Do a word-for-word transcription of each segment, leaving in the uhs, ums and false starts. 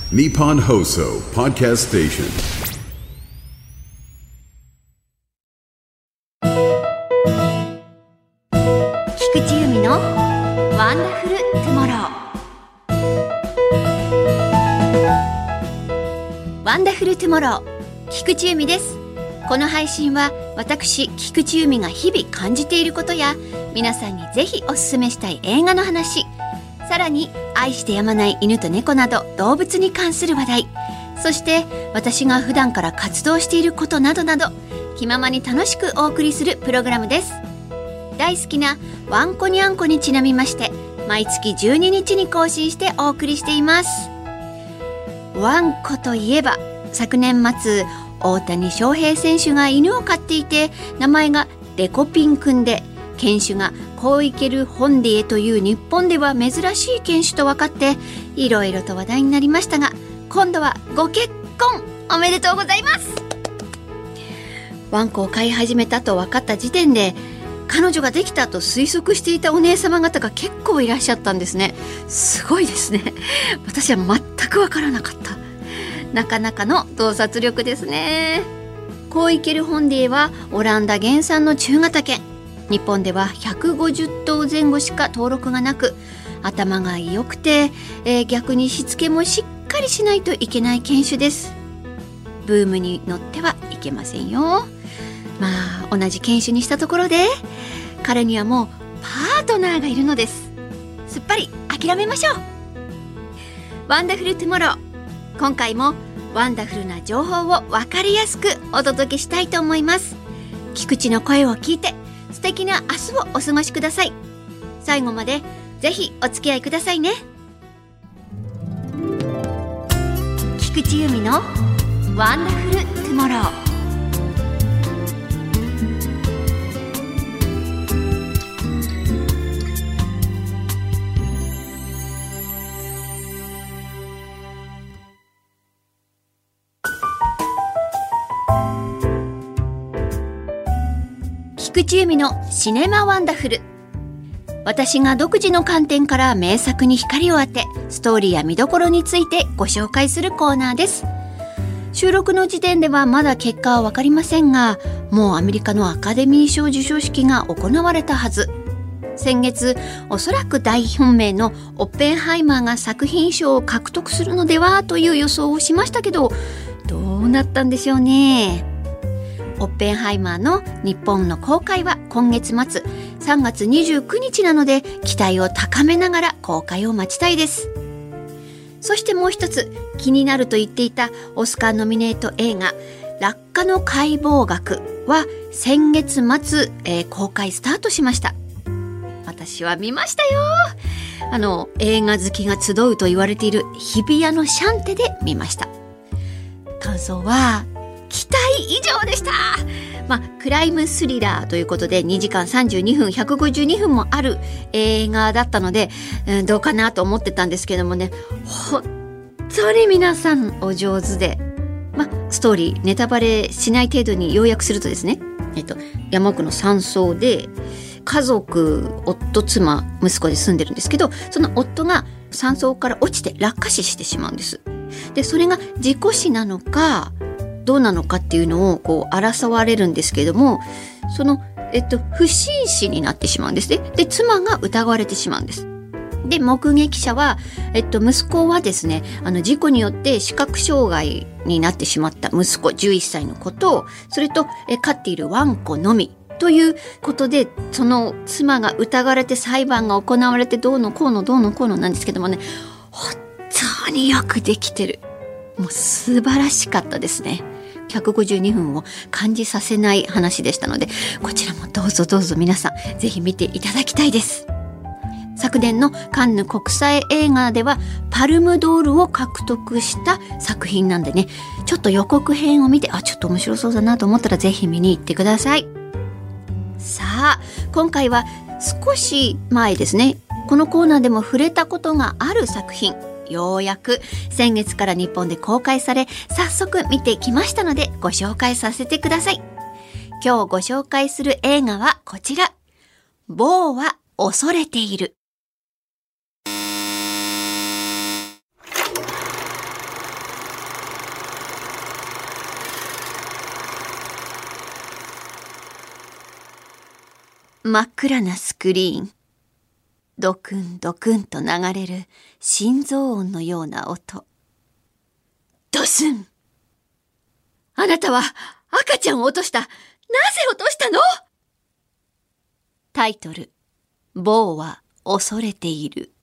Nippon Hoso Podcast Station。 菊池由美のワンダフルトゥモロー。ワンダフルトゥモロー、菊池由美です。この配信は私菊池由美が日々感じていることや皆さんにぜひおすすめしたい映画の話、さらに愛してやまない犬と猫など動物に関する話題、そして私が普段から活動していることなどなど気ままに楽しくお送りするプログラムです。大好きなワンコニャンコにちなみまして毎月じゅうににちに更新してお送りしています。ワンコといえば昨年末大谷翔平選手が犬を飼っていて名前がデコピンくんで犬種がコーイケル・ホンディエという日本では珍しい犬種と分かっていろいろと話題になりましたが、今度はご結婚おめでとうございます。ワンコを飼い始めたと分かった時点で彼女ができたと推測していたお姉様方が結構いらっしゃったんですね。すごいですね。私は全く分からなかった。なかなかの洞察力ですね。コーイケル・ホンディエはオランダ原産の中型犬。日本ではひゃくごじゅっとうぜん後しか登録がなく、頭が良くて、えー、逆にしつけもしっかりしないといけない犬種です。ブームに乗ってはいけませんよ。まあ同じ犬種にしたところで彼にはもうパートナーがいるのです。すっぱり諦めましょう。ワンダフルトゥモロー、今回もワンダフルな情報を分かりやすくお届けしたいと思います。菊池の声を聞いて素敵な明日をお過ごしください。最後までぜひお付き合いくださいね。菊池由美のワンダフルトゥモロー。菊池由美のシネマワンダフル。私が独自の観点から名作に光を当てストーリーや見どころについてご紹介するコーナーです。収録の時点ではまだ結果は分かりませんが、もうアメリカのアカデミー賞授賞式が行われたはず。先月おそらく大本命のオッペンハイマーが作品賞を獲得するのではという予想をしましたけど、どうなったんでしょうね。オッペンハイマーの日本の公開は今月末さんがつにじゅうくにちなので期待を高めながら公開を待ちたいです。そしてもう一つ気になると言っていたオスカーノミネート映画落下の解剖学は先月末、えー、公開スタートしました。私は見ましたよ。あの映画好きが集うと言われている日比谷のシャンテで見ました。感想は期待以上でした。まあ、クライムスリラーということでにじかんさんじゅうにふんひゃくごじゅうにふんもある映画だったので、うん、どうかなと思ってたんですけどもね、本当に皆さんお上手で、まあ、ストーリーネタバレしない程度に要約するとですね、えっと、山奥の山荘で家族夫妻息子で住んでるんですけど、その夫が山荘から落ちて落下死してしまうんです。でそれが事故死なのかどうなのかっていうのをこう争われるんですけれども、その、えっと、不審死になってしまうんですね。で妻が疑われてしまうんです。で目撃者は、えっと、息子はですね、あの事故によって視覚障害になってしまった息子じゅういっさいの子と、それとえ飼っているワンコのみということで、その妻が疑われて裁判が行われてどうのこうのどうのこうのなんですけどもね、本当によくできてる。もう素晴らしかったですね。ひゃくごじゅうにふんを感じさせない話でしたので、こちらもどうぞどうぞ皆さんぜひ見ていただきたいです。昨年のカンヌ国際映画ではパルムドールを獲得した作品なんでね、ちょっと予告編を見て、あ、ちょっと面白そうだなと思ったらぜひ見に行ってください。さあ今回は少し前ですね、このコーナーでも触れたことがある作品、ようやく先月から日本で公開され早速見てきましたのでご紹介させてください。今日ご紹介する映画はこちら、ボーは恐れている。 真っ暗なスクリーン。ドクンドクンと流れる心臓音のような音。ドスン。あなたは赤ちゃんを落とした。なぜ落としたの？タイトル、ボーは恐れている。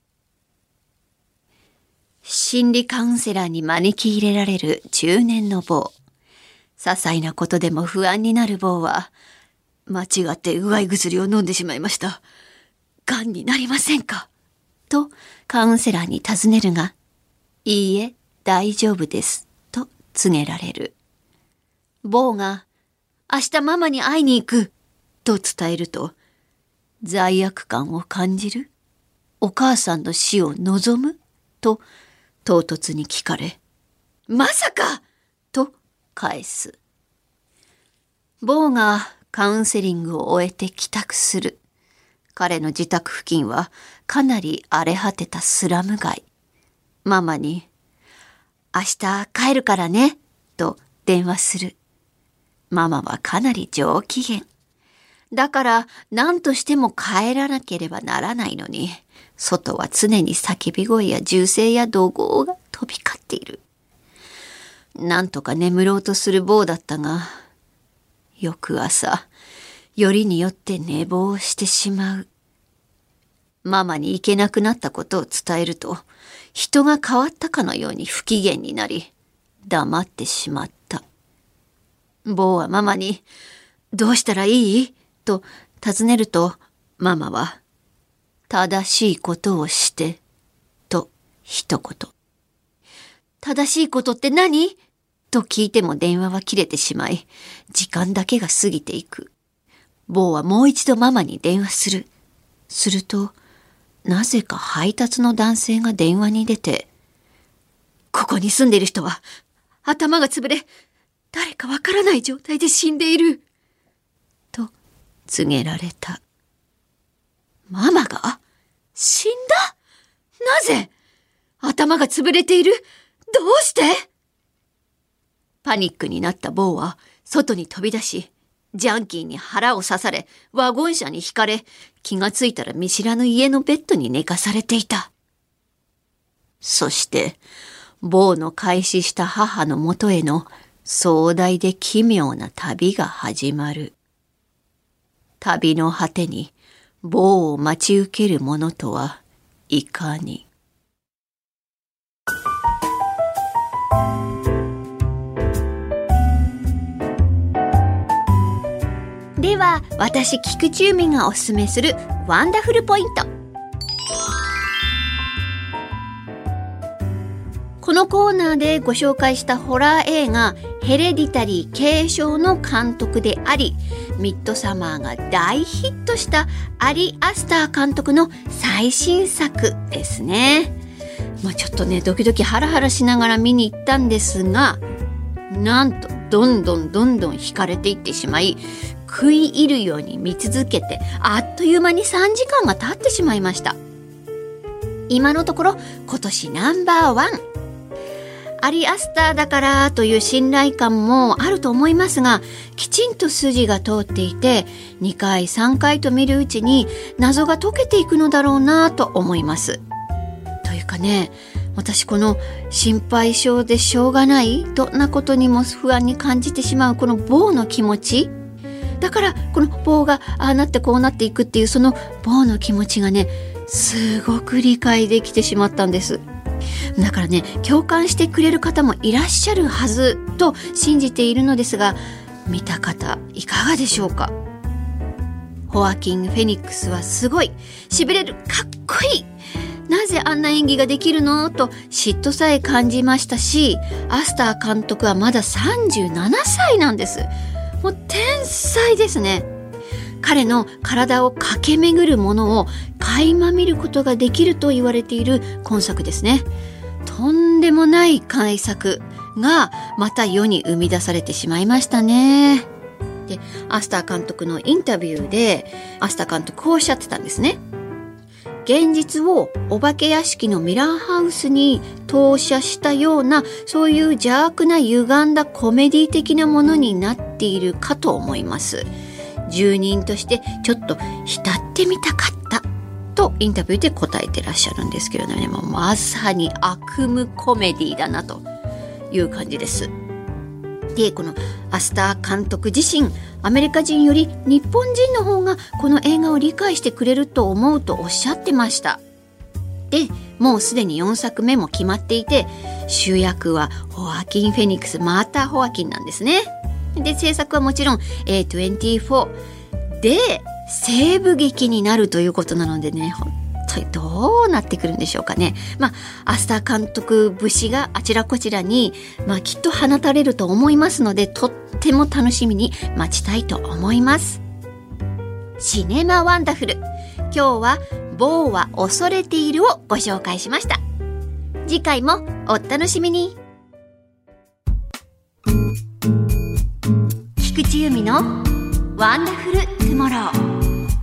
心理カウンセラーに招き入れられる中年のボー。些細なことでも不安になるボーは、間違ってうがい薬を飲んでしまいました。がんになりませんか？とカウンセラーに尋ねるが、いいえ、大丈夫です。と告げられる。ボーが、明日ママに会いに行く。と伝えると、罪悪感を感じる？お母さんの死を望む？と唐突に聞かれ、まさか！と返す。ボーがカウンセリングを終えて帰宅する。彼の自宅付近はかなり荒れ果てたスラム街。ママに、明日帰るからね、と電話する。ママはかなり上機嫌。だから何としても帰らなければならないのに、外は常に叫び声や銃声や怒号が飛び交っている。なんとか眠ろうとするボーだったが、翌朝、よりによって寝坊してしまう。ママに行けなくなったことを伝えると、人が変わったかのように不機嫌になり、黙ってしまった。ボーはママに、どうしたらいい？と尋ねると、ママは、正しいことをして、と一言。正しいことって何？と聞いても電話は切れてしまい、時間だけが過ぎていく。ボーはもう一度ママに電話する。すると、なぜか配達の男性が電話に出て、ここに住んでいる人は頭が潰れ、誰かわからない状態で死んでいる。と告げられた。ママが死んだ？なぜ？頭が潰れている？どうして？パニックになったボーは外に飛び出し、ジャンキーに腹を刺され、ワゴン車にひかれ、気がついたら見知らぬ家のベッドに寝かされていた。そして、ボーの開始した母のもとへの壮大で奇妙な旅が始まる。旅の果てに、ボーを待ち受けるものとはいかに。では、私菊池由美がおすすめするワンダフルポイント。このコーナーでご紹介したホラー映画ヘレディタリー継承の監督であり、ミッドサマーが大ヒットしたアリ・アスター監督の最新作ですね。まあ、ちょっとねドキドキハラハラしながら見に行ったんですが、なんとどんどんどんどん惹かれていってしまい、食い入るように見続けて、あっという間にさんじかんが経ってしまいました。今のところ今年ナンバーワン。アリ・アスターだからという信頼感もあると思いますが、きちんと筋が通っていて、にかいさんかいと見るうちに謎が解けていくのだろうなと思います。というかね、私この心配性でしょうがないどんなことにも不安に感じてしまうこのボーの気持ち、だからこのボーがああなってこうなっていくっていうそのボーの気持ちがね、すごく理解できてしまったんです。だからね、共感してくれる方もいらっしゃるはずと信じているのですが、見た方いかがでしょうか。ホアキン・フェニックスはすごい、しびれる、かっこいい、なぜあんな演技ができるのと嫉妬さえ感じましたし、アスター監督はまださんじゅうななさいなんです。もう天才ですね。彼の体を駆け巡るものを垣間見ることができると言われている今作ですね。とんでもない改作がまた世に生み出されてしまいましたね。で、アスター監督のインタビューでアスター監督こうおっしゃってたんですね。現実をお化け屋敷のミラーハウスに投射したような、そういう邪悪な歪んだコメディ的なものになっているかと思います。 住人としてちょっと浸ってみたかったとインタビューで答えてらっしゃるんですけれどもね、もうまさに悪夢コメディだなという感じです。で、このアスター監督自身、アメリカ人より日本人の方がこの映画を理解してくれると思うとおっしゃってました。で、もうすでによんさくめも決まっていて、主役はホアキン・フェニックス、またホアキンなんですね。で、制作はもちろん エーにじゅうよん で西部劇になるということなのでね、本当にどうなってくるんでしょうかね。まあ、アスター監督節があちらこちらに、まあ、きっと放たれると思いますので、とっても楽しみに待ちたいと思います。シネマワンダフル、今日は某は恐れているをご紹介しました。次回もお楽しみに。菊池由美のワンダフルトゥモロー。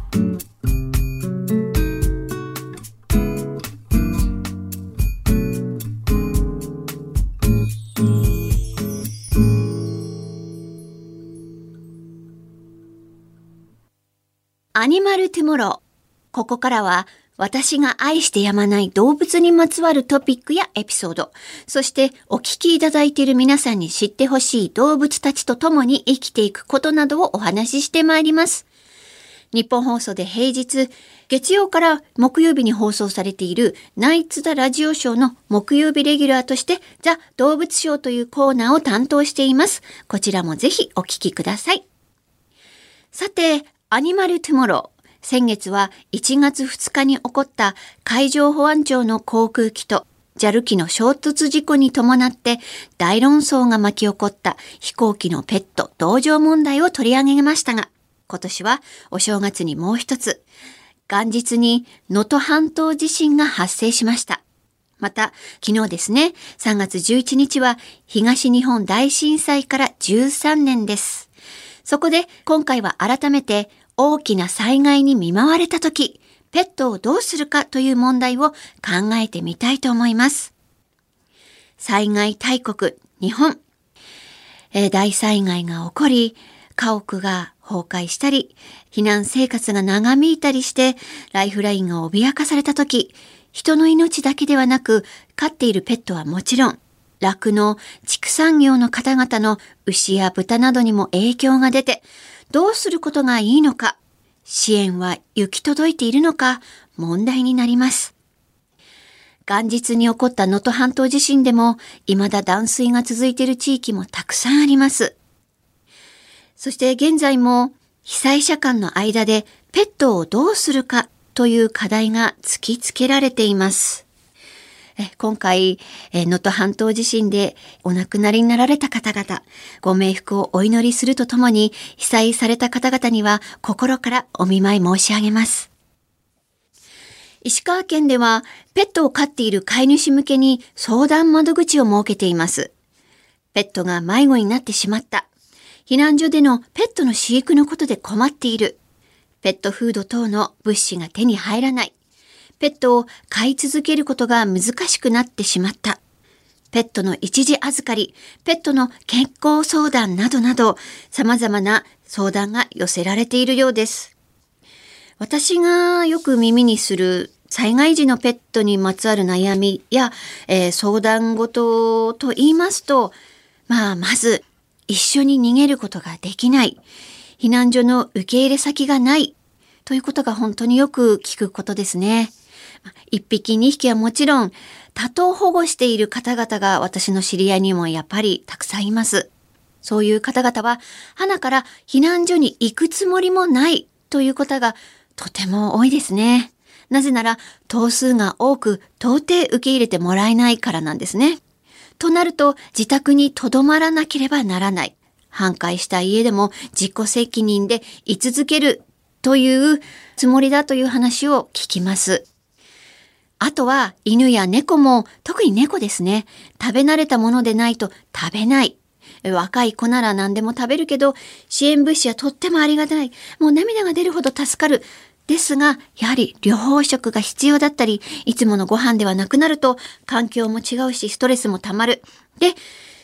アニマルトゥモロー。ここからは私が愛してやまない動物にまつわるトピックやエピソード、そしてお聞きいただいている皆さんに知ってほしい動物たちと共に生きていくことなどをお話ししてまいります。日本放送で平日、月曜から木曜日に放送されているナイツ・ザ・ラジオショーの木曜日レギュラーとしてザ・動物ショーというコーナーを担当しています。こちらもぜひお聞きください。さて、アニマルトゥモロー。先月はいちがつふつかに起こった海上保安庁の航空機と ジャル 機の衝突事故に伴って大論争が巻き起こった飛行機のペット同乗問題を取り上げましたが、今年はお正月にもう一つ、元日に能登半島地震が発生しました。また、昨日ですね、さんがつじゅういちにちは東日本大震災からじゅうさんねんです。そこで今回は改めて大きな災害に見舞われたとき、ペットをどうするかという問題を考えてみたいと思います。災害大国、日本。えー、大災害が起こり、家屋が崩壊したり、避難生活が長引いたりして、ライフラインが脅かされたとき、人の命だけではなく、飼っているペットはもちろん、酪農、畜産業の方々の牛や豚などにも影響が出て、どうすることがいいのか、支援は行き届いているのか、問題になります。元日に起こった能登半島地震でも、未だ断水が続いている地域もたくさんあります。そして現在も、被災者間の間でペットをどうするかという課題が突きつけられています。今回、能登半島地震でお亡くなりになられた方々、ご冥福をお祈りするとともに、被災された方々には心からお見舞い申し上げます。石川県では、ペットを飼っている飼い主向けに相談窓口を設けています。ペットが迷子になってしまった。避難所でのペットの飼育のことで困っている。ペットフード等の物資が手に入らない。ペットを飼い続けることが難しくなってしまった。ペットの一時預かり、ペットの健康相談などなど、様々な相談が寄せられているようです。私がよく耳にする災害時のペットにまつわる悩みや、えー、相談事と言いますと、まあ、まず、一緒に逃げることができない。避難所の受け入れ先がない。ということが本当によく聞くことですね。一匹二匹はもちろん、多頭保護している方々が私の知り合いにもやっぱりたくさんいます。そういう方々は、花から避難所に行くつもりもないということがとても多いですね。なぜなら、頭数が多く到底受け入れてもらえないからなんですね。となると、自宅に留まらなければならない。半壊した家でも自己責任で居続けるというつもりだという話を聞きます。あとは犬や猫も、特に猫ですね。食べ慣れたものでないと食べない。若い子なら何でも食べるけど、支援物資はとってもありがたい。もう涙が出るほど助かる。ですが、やはり療法食が必要だったり、いつものご飯ではなくなると、環境も違うし、ストレスもたまる。で、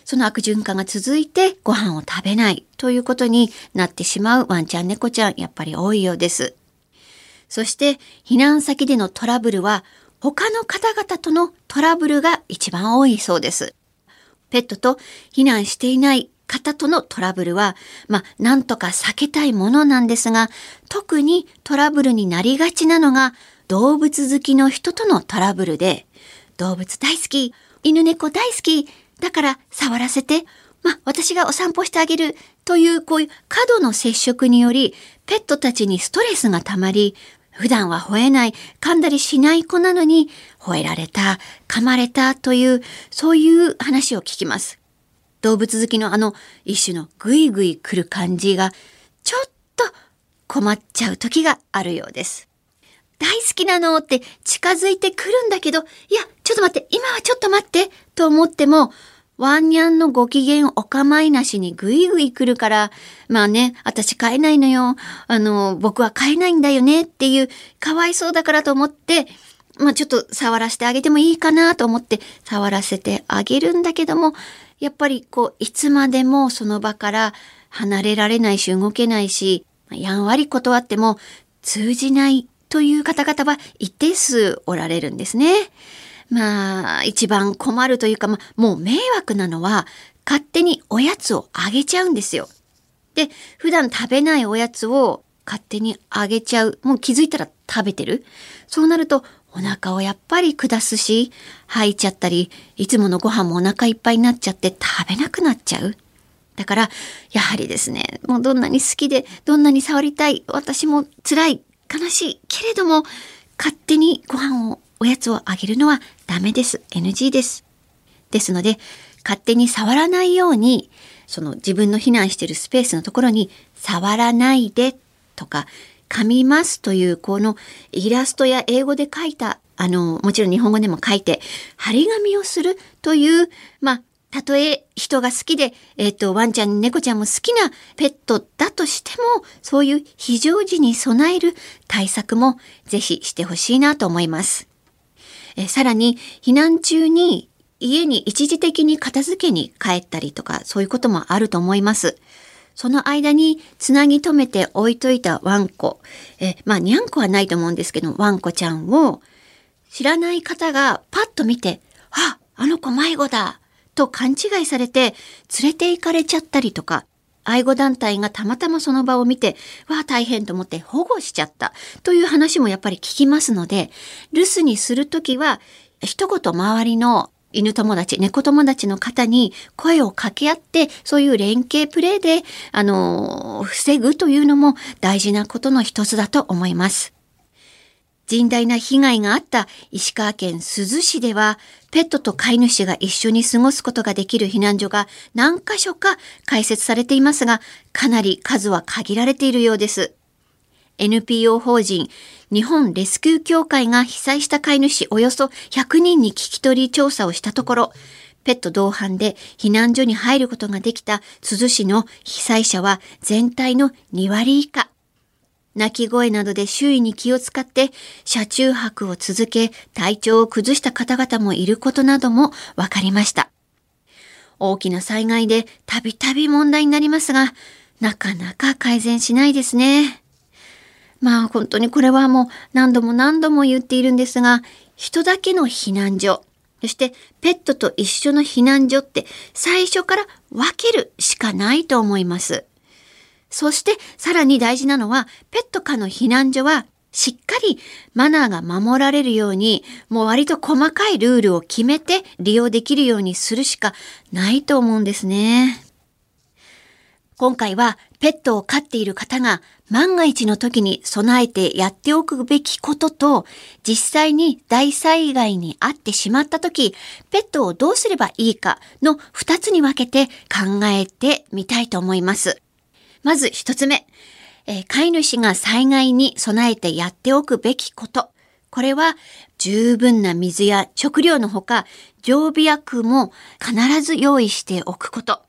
その悪循環が続いてご飯を食べないということになってしまうワンちゃん猫ちゃんやっぱり多いようです。そして避難先でのトラブルは他の方々とのトラブルが一番多いそうです。ペットと避難していない方とのトラブルは、まあ、なんとか避けたいものなんですが、特にトラブルになりがちなのが動物好きの人とのトラブルで、動物大好き、犬猫大好き、だから触らせて、まあ、私がお散歩してあげるというこういう過度の接触により、ペットたちにストレスがたまり、普段は吠えない、噛んだりしない子なのに、吠えられた、噛まれたという、そういう話を聞きます。動物好きのあの一種のグイグイ来る感じがちょっと困っちゃう時があるようです。大好きなのって近づいてくるんだけど、いやちょっと待って、今はちょっと待ってと思っても、ワンニャンのご機嫌お構いなしにグイグイ来るから、まあね、私飼えないのよ、あの僕は飼えないんだよねっていう、かわいそうだからと思って、まあちょっと触らせてあげてもいいかなと思って触らせてあげるんだけども、やっぱりこういつまでもその場から離れられないし動けないし、やんわり断っても通じないという方々は一定数おられるんですね。まあ一番困るというか、まあ、もう迷惑なのは勝手におやつをあげちゃうんですよ。で、普段食べないおやつを勝手にあげちゃう。もう気づいたら食べてる。そうなるとお腹をやっぱり下すし、吐いちゃったり、いつものご飯もお腹いっぱいになっちゃって食べなくなっちゃう。だから、やはりですね、もうどんなに好きで、どんなに触りたい、私も辛い、悲しい、けれども、勝手にご飯を、おやつをあげるのはダメです。エヌジー です。ですので、勝手に触らないように、その自分の避難しているスペースのところに、触らないでとか、噛みますというこのイラストや英語で書いた、あのもちろん日本語でも書いて張り紙をするという、まあたとえ人が好きで、えっとワンちゃん猫ちゃんも好きなペットだとしても、そういう非常時に備える対策もぜひしてほしいなと思います。えさらに避難中に家に一時的に片付けに帰ったりとか、そういうこともあると思います。その間につなぎ止めて置いといたワンコ、えまあにゃんこはないと思うんですけど、ワンコちゃんを知らない方がパッと見て、あ、あの子迷子だと勘違いされて連れて行かれちゃったりとか、愛護団体がたまたまその場を見て、わあ大変と思って保護しちゃったという話もやっぱり聞きますので、留守にするときは一言周りの犬友達、猫友達の方に声を掛け合って、そういう連携プレーで、あの、防ぐというのも大事なことの一つだと思います。甚大な被害があった石川県珠洲市では、ペットと飼い主が一緒に過ごすことができる避難所が何箇所か開設されていますが、かなり数は限られているようです。エヌピーオー 法人日本レスキュー協会が被災した飼い主およそひゃくにんに聞き取り調査をしたところ、ペット同伴で避難所に入ることができた珠洲市の被災者は全体のにわり以下。鳴き声などで周囲に気を使って車中泊を続け、体調を崩した方々もいることなども分かりました。大きな災害でたびたび問題になりますが、なかなか改善しないですね。まあ本当にこれはもう何度も何度も言っているんですが、人だけの避難所、そしてペットと一緒の避難所って最初から分けるしかないと思います。そしてさらに大事なのは、ペット可の避難所はしっかりマナーが守られるように、もう割と細かいルールを決めて利用できるようにするしかないと思うんですね。今回はペットを飼っている方が万が一の時に備えてやっておくべきことと、実際に大災害に遭ってしまった時、ペットをどうすればいいかの二つに分けて考えてみたいと思います。まず一つ目、えー、飼い主が災害に備えてやっておくべきこと。これは十分な水や食料のほか、常備薬も必ず用意しておくこと。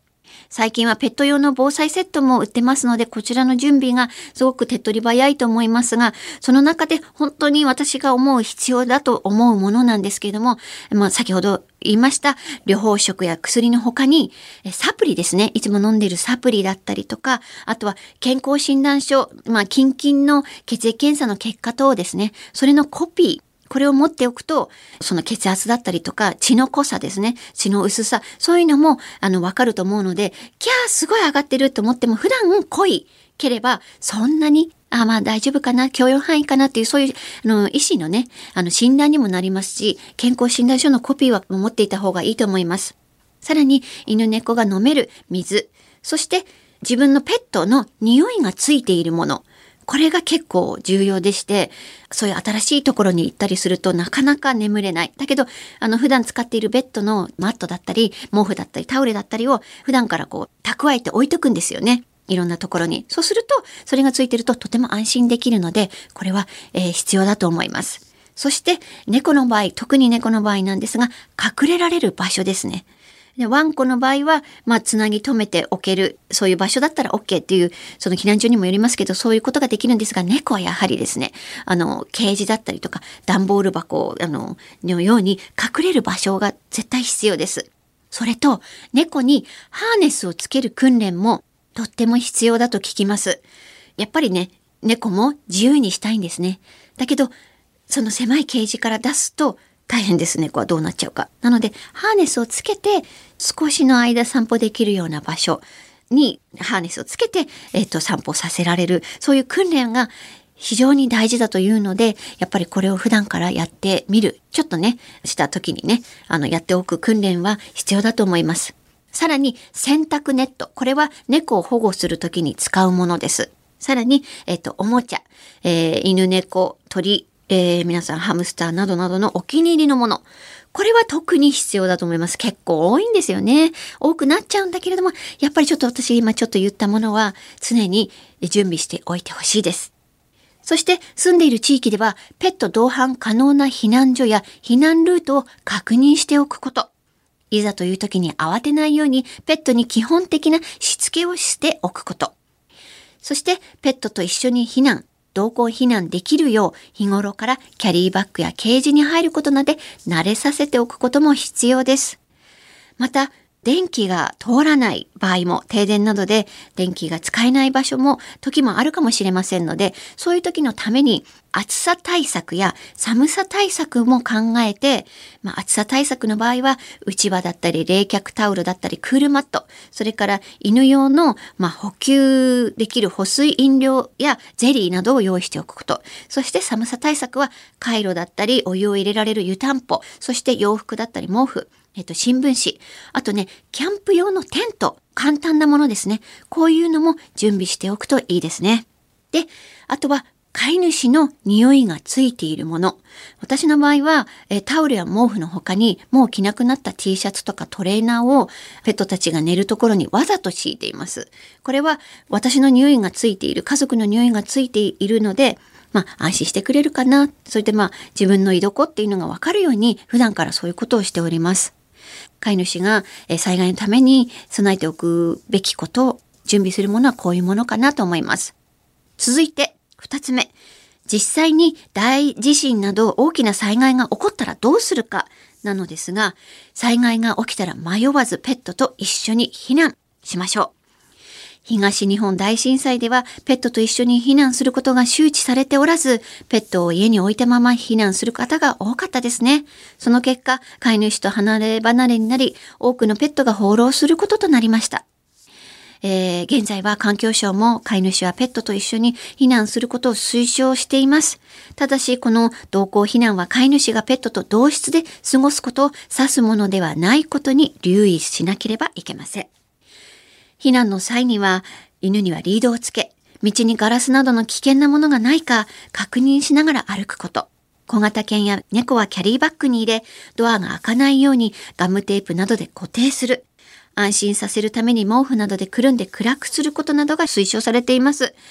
最近はペット用の防災セットも売ってますので、こちらの準備がすごく手っ取り早いと思いますが、その中で本当に私が思う必要だと思うものなんですけれども、まあ、先ほど言いました療法食や薬の他にサプリですね。いつも飲んでいるサプリだったりとか、あとは健康診断書、まあ、近々の血液検査の結果等ですね。それのコピー。これを持っておくと、その血圧だったりとか、血の濃さですね。血の薄さ。そういうのも、あの、わかると思うので、キャーすごい上がってると思っても、普段濃いければ、そんなに、あ、まあ大丈夫かな、許容範囲かなっていう、そういう、あの、医師のね、あの、診断にもなりますし、健康診断書のコピーは持っていた方がいいと思います。さらに、犬猫が飲める水。そして、自分のペットの匂いがついているもの。これが結構重要でして、そういう新しいところに行ったりするとなかなか眠れない。だけど、あの普段使っているベッドのマットだったり、毛布だったり、タオルだったりを普段からこう蓄えて置いとくんですよね。いろんなところに。そうすると、それがついてるととても安心できるので、これは、えー、必要だと思います。そして、猫の場合、特に猫の場合なんですが、隠れられる場所ですね。でワンコの場合は、まあ、つなぎ止めておける、そういう場所だったら OK っていう、その避難所にもよりますけど、そういうことができるんですが、猫はやはりですね、あの、ケージだったりとか、段ボール箱、あの、のように隠れる場所が絶対必要です。それと、猫にハーネスをつける訓練もとっても必要だと聞きます。やっぱりね、猫も自由にしたいんですね。だけど、その狭いケージから出すと、大変です。猫はどうなっちゃうか。なので、ハーネスをつけて、少しの間散歩できるような場所にハーネスをつけて、えっと、散歩させられる。そういう訓練が非常に大事だというので、やっぱりこれを普段からやってみる。ちょっとね、した時にね、あの、やっておく訓練は必要だと思います。さらに、洗濯ネット。これは猫を保護する時に使うものです。さらに、えっと、おもちゃ。えー、犬猫、鳥、えー、皆さんハムスターなどなどのお気に入りのもの。これは特に必要だと思います。結構多いんですよね。多くなっちゃうんだけれども、やっぱりちょっと私今ちょっと言ったものは常に準備しておいてほしいです。そして住んでいる地域ではペット同伴可能な避難所や避難ルートを確認しておくこと。いざという時に慌てないようにペットに基本的なしつけをしておくこと。そしてペットと一緒に避難。同行避難できるよう日頃からキャリーバッグやケージに入ることなどで慣れさせておくことも必要です。また、電気が通らない場合も、停電などで電気が使えない場所も時もあるかもしれませんので、そういう時のために暑さ対策や寒さ対策も考えて、まあ、暑さ対策の場合はうちわだったり冷却タオルだったりクールマット、それから犬用の、まあ、補給できる保水飲料やゼリーなどを用意しておくこと。そして寒さ対策はカイロだったりお湯を入れられる湯たんぽ、そして洋服だったり毛布、えっと、新聞紙、あとね、キャンプ用のテント、簡単なものですね。こういうのも準備しておくといいですね。で、あとは、飼い主の匂いがついているもの。私の場合は、えタオルや毛布の他に、もう着なくなった T シャツとかトレーナーをペットたちが寝るところにわざと敷いています。これは、私の匂いがついている、家族の匂いがついているので、まあ、安心してくれるかな。それでまあ、自分の居所っていうのがわかるように、普段からそういうことをしております。飼い主が災害のために備えておくべきことを準備するものはこういうものかなと思います。続いて二つ目。実際に大地震など大きな災害が起こったらどうするかなのですが、災害が起きたら迷わずペットと一緒に避難しましょう。東日本大震災ではペットと一緒に避難することが周知されておらず、ペットを家に置いたまま避難する方が多かったですね。その結果、飼い主と離れ離れになり、多くのペットが放浪することとなりました。えー、現在は環境省も飼い主はペットと一緒に避難することを推奨しています。ただし、この同行避難は飼い主がペットと同室で過ごすことを指すものではないことに留意しなければいけません。避難の際には犬にはリードをつけ、道にガラスなどの危険なものがないか確認しながら歩くこと。小型犬や猫はキャリーバッグに入れ、ドアが開かないようにガムテープなどで固定する。安心させるために毛布などでくるんで暗くすることなどが推奨されています。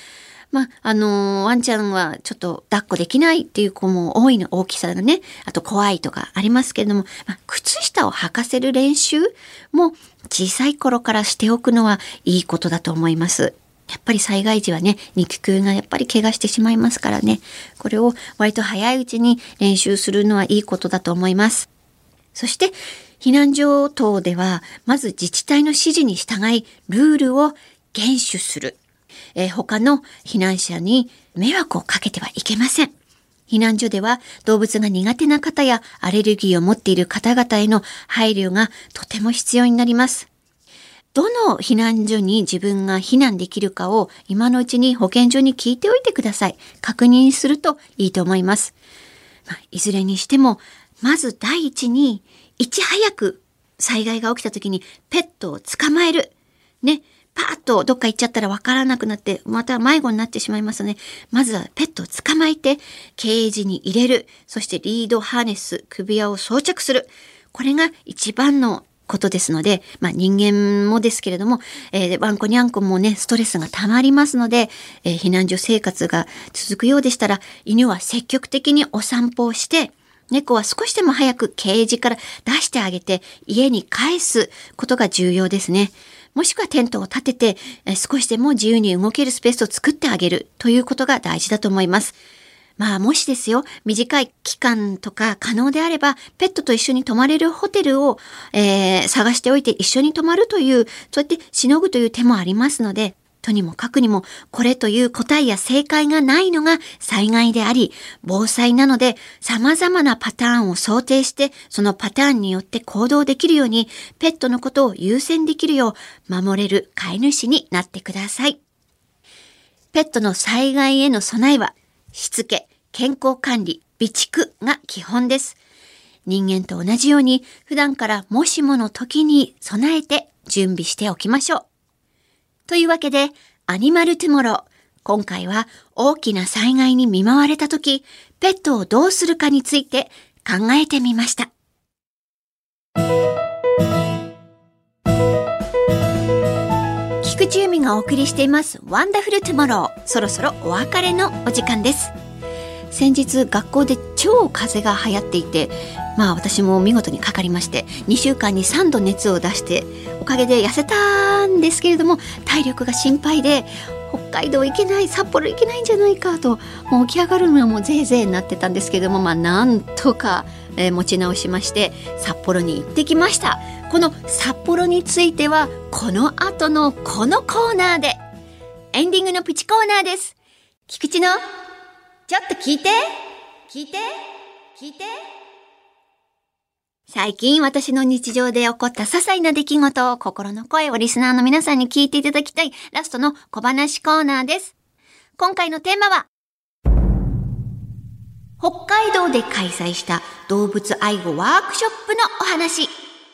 まあ、あのー、ワンちゃんはちょっと抱っこできないっていう子も多いの、大きさがね、あと怖いとかありますけれども、まあ、靴下を履かせる練習も小さい頃からしておくのはいいことだと思います。やっぱり災害時はね、肉球がやっぱり怪我してしまいますからね、これを割と早いうちに練習するのはいいことだと思います。そして、避難所等では、まず自治体の指示に従い、ルールを厳守する。えー、他の避難者に迷惑をかけてはいけません。避難所では動物が苦手な方やアレルギーを持っている方々への配慮がとても必要になります。どの避難所に自分が避難できるかを今のうちに保健所に聞いておいてください。確認するといいと思います。まあ、いずれにしても、まず第一に、いち早く災害が起きた時にペットを捕まえる。ね。パーッとどっか行っちゃったらわからなくなって、また迷子になってしまいますね。まずはペットを捕まえて、ケージに入れる。そしてリードハーネス、首輪を装着する。これが一番のことですので、まあ人間もですけれども、えー、ワンコニャンコもね、ストレスが溜まりますので、えー、避難所生活が続くようでしたら、犬は積極的にお散歩をして、猫は少しでも早くケージから出してあげて家に帰すことが重要ですね。もしくはテントを立てて少しでも自由に動けるスペースを作ってあげるということが大事だと思います。まあもしですよ、短い期間とか可能であればペットと一緒に泊まれるホテルを、えー、探しておいて一緒に泊まるという、そうやってしのぐという手もありますので、とにもかくにもこれという答えや正解がないのが災害であり、防災なので様々なパターンを想定してそのパターンによって行動できるようにペットのことを優先できるよう守れる飼い主になってください。ペットの災害への備えはしつけ、健康管理、備蓄が基本です。人間と同じように普段からもしもの時に備えて準備しておきましょう。というわけで、アニマルトゥモロー。今回は大きな災害に見舞われたとき、ペットをどうするかについて考えてみました。菊池由美がお送りしています。ワンダフルトゥモロー。そろそろお別れのお時間です。先日学校で超風邪が流行っていて、まあ私も見事にかかりまして、にしゅうかんにさんど熱を出して、おかげで痩せたんですけれども、体力が心配で、北海道行けない、札幌行けないんじゃないかと、もう起き上がるのはもうぜいぜいになってたんですけれども、まあなんとか、えー、持ち直しまして、札幌に行ってきました。この札幌については、この後のこのコーナーで、エンディングのプチコーナーです。菊池のちょっと聞いて聞いて聞いて最近私の日常で起こった些細な出来事を心の声をリスナーの皆さんに聞いていただきたいラストの小話コーナーです。今回のテーマは北海道で開催した動物愛護ワークショップのお話。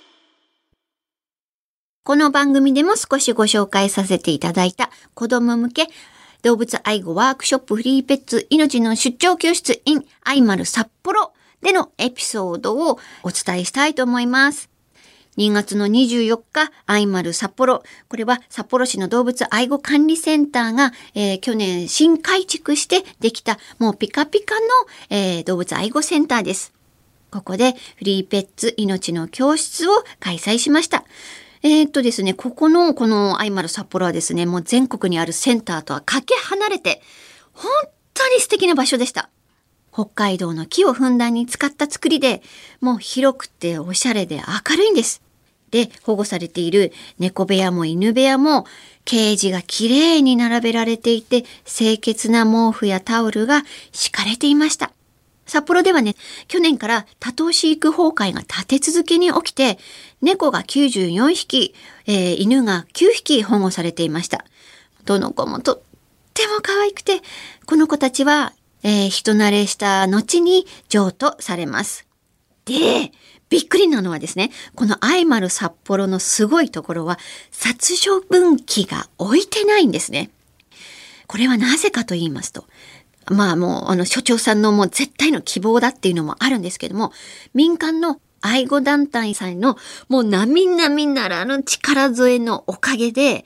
この番組でも少しご紹介させていただいた子供向け動物愛護ワークショップフリーペッツ命の出張教室 in アイマル札幌でのエピソードをお伝えしたいと思います。にがつのにじゅうよっか、アイマル札幌。これは札幌市の動物愛護管理センターが、えー、去年新改築してできたもうピカピカの、えー、動物愛護センターです。ここでフリーペッツ命の教室を開催しました。えー、っとですね、ここのこのアイマル札幌はですね、もう全国にあるセンターとはかけ離れて、本当に素敵な場所でした。北海道の木をふんだんに使った作りで、もう広くておしゃれで明るいんです。で、保護されている猫部屋も犬部屋も、ケージがきれいに並べられていて、清潔な毛布やタオルが敷かれていました。札幌ではね、去年から多頭飼育崩壊が立て続けに起きて、猫がきゅうじゅうよんひき、えー、犬がきゅうひき保護されていました。どの子もとっても可愛くて、この子たちは、えー、人慣れした後に譲渡されます。で、びっくりなのはですね、このアイマル札幌のすごいところは、殺処分機が置いてないんですね。これはなぜかと言いますと、まあもうあの所長さんのもう絶対の希望だっていうのもあるんですけども、民間の愛護団体さんのもう並々ならぬ力添えのおかげで、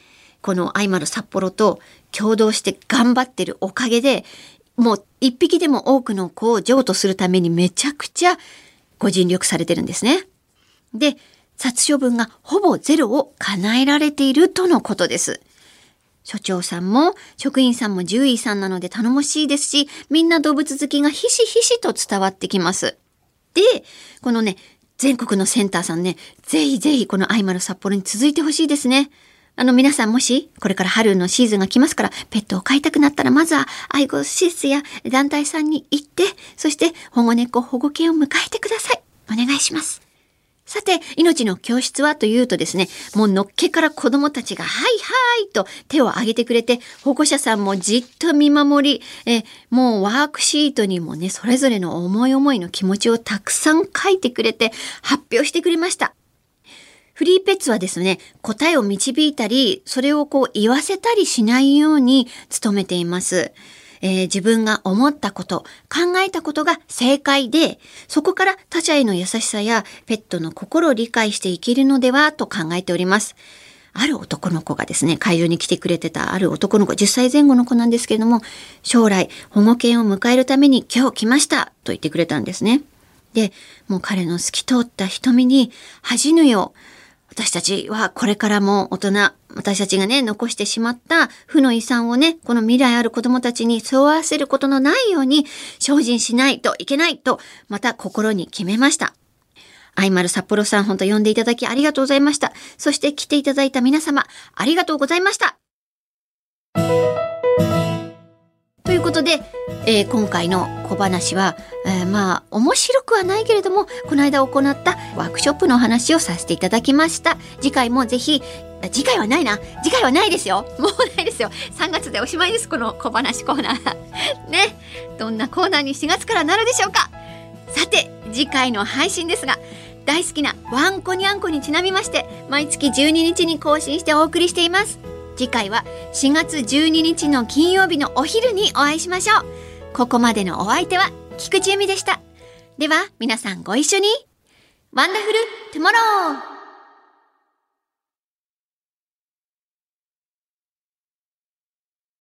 このアイマル札幌と共同して頑張ってるおかげで、もう一匹でも多くの子を譲渡するためにめちゃくちゃご尽力されてるんですね。で、殺処分がほぼゼロを叶えられているとのことです。所長さんも職員さんも獣医さんなので頼もしいですし、みんな動物好きがひしひしと伝わってきます。で、このね、全国のセンターさんね、ぜひぜひこのアイマル札幌に続いてほしいですね。あの皆さんもし、これから春のシーズンが来ますから、ペットを飼いたくなったら、まずは愛護施設や団体さんに行って、そして保護猫、保護犬を迎えてください。お願いします。さて、命の教室はというとですね、もうのっけから子供たちが、はいはいと手を挙げてくれて、保護者さんもじっと見守り、え、もうワークシートにもね、それぞれの思い思いの気持ちをたくさん書いてくれて、発表してくれました。フリーペッツはですね、答えを導いたり、それをこう言わせたりしないように努めています。えー、自分が思ったこと、考えたことが正解で、そこから他者への優しさやペットの心を理解していけるのではと考えております。ある男の子がですね、会場に来てくれてたある男の子、じゅっさいぜん後の子なんですけれども、将来保護犬を迎えるために今日来ましたと言ってくれたんですね。で、もう彼の透き通った瞳に恥じぬよう、私たちはこれからも大人、私たちがね、残してしまった負の遺産をね、この未来ある子供たちに背負わせることのないように精進しないといけないと、また心に決めました。アイマル札幌さん、本当呼んでいただきありがとうございました。そして来ていただいた皆様、ありがとうございました。ということで、えー、今回の小話は、えー、まあ面白くはないけれども、この間行ったワークショップの話をさせていただきました。次回もぜひ、次回はないな次回はないですよもうないですよさんがつでおしまいです、この小話コーナーね、どんなコーナーにしがつからなるでしょうか。さて、次回の配信ですが、大好きなワンコニャンコにちなみまして、毎月じゅうににちに更新してお送りしています。次回はしがつじゅうににちの金曜日のお昼にお会いしましょう。ここまでのお相手は菊池由美でした。では皆さんご一緒に。ワンダフルトゥモロー。